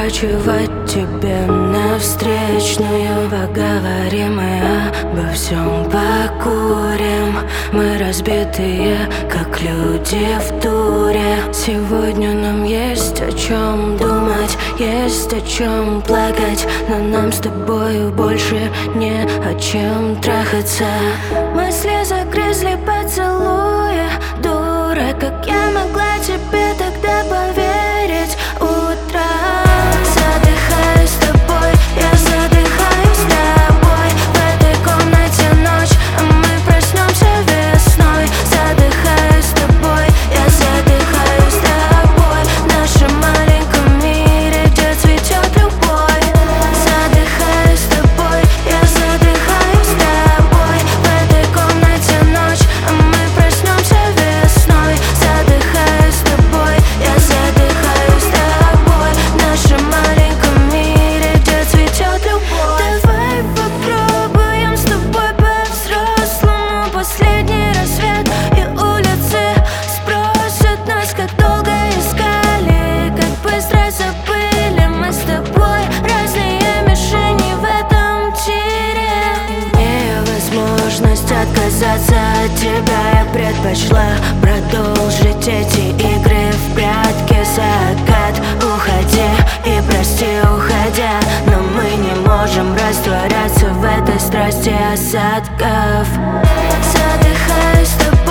поворачивать тебе навстречную. Поговорим мы обо всем, покурим. Мы разбитые, как люди в туре. Сегодня нам есть о чем думать, есть о чем плакать, но нам с тобою больше не о чем трахаться. Мысли загрызли поцелуя. Дура, как я могла тебе тогда поверить. Утро, задыхаюсь с тобой, я задыхаюсь с тобой. В этой комнате ночь, а мы проснемся весной. Задыхаюсь с тобой, я задыхаюсь с тобой. В нашем маленьком мире, где цветет любовь. Задыхаюсь с тобой, я задыхаюсь с тобой. В этой комнате ночь, а мы проснемся весной. Задыхаюсь с тобой, я задыхаюсь с тобой. В нашем маленьком мире, где цветет любовь. Давай попробуем с тобой по-взрослому. Последний рассвет и улицы спросят нас, как долго искали, как быстро забыли. Мы с тобой разные мишени в этом тире. Имея возможность отказаться от тебя, я предпочла продолжить эти игры в прятки. Закат, уходи и прости, уходя, но мы не можем растворяться в этой страсти осадков. Задыхаюсь с тобой.